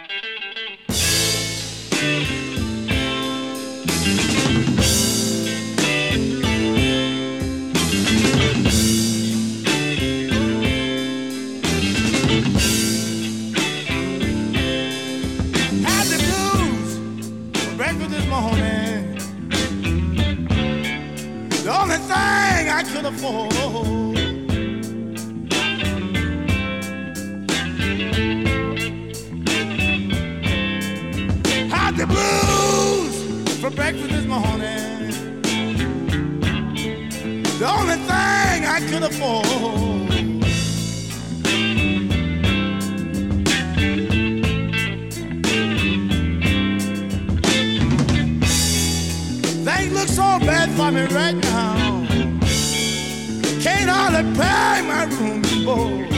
Had the blues for breakfast this morning. The only thing I could afford. Had the blues for breakfast this morning. The only thing I could afford. Things look so bad for me right now. Can't hardly pay my room board.